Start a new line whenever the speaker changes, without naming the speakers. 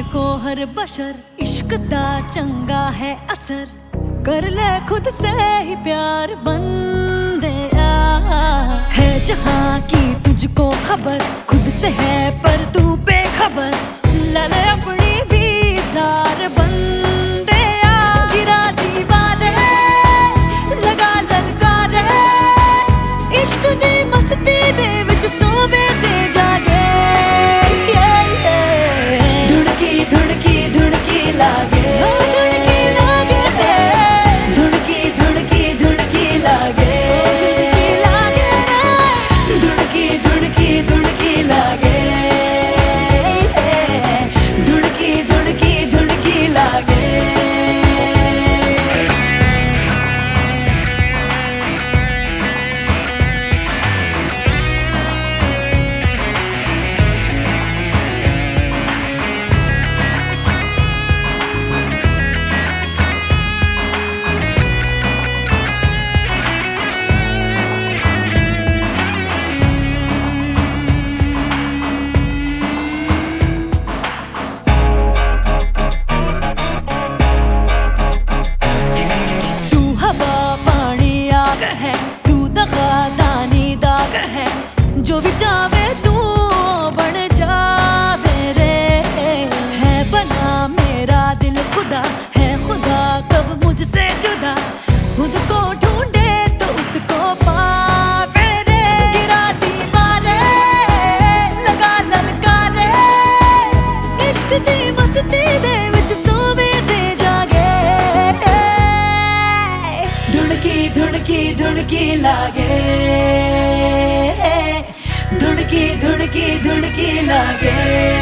को हर बशर इश्क दा चंगा है असर, कर ले खुद से ही प्यार बंदे है जहां की तुझको खबर, खुद से है पर तू बेखबर, ले ले अपनी भी सार बंदे गिरा दीवारे लगा ललकारे, इश्क दी मस्ती दे विच सोवे ते जागे, धुड़की धुड़की धुड़की लागे, जो भी चाहे तू बन जावे रे, है बना मेरा दिल खुदा, है खुदा कब मुझसे जुदा, खुद को ढूंढे तो उसको पावे रे, गिरा दीवारे लगा ललकारे, इश्क दी मस्ती दे विच सोवे ते जागे, धुड़की धुड़की धुड़की लागे, धुड़की धुड़की धुड़की लागे।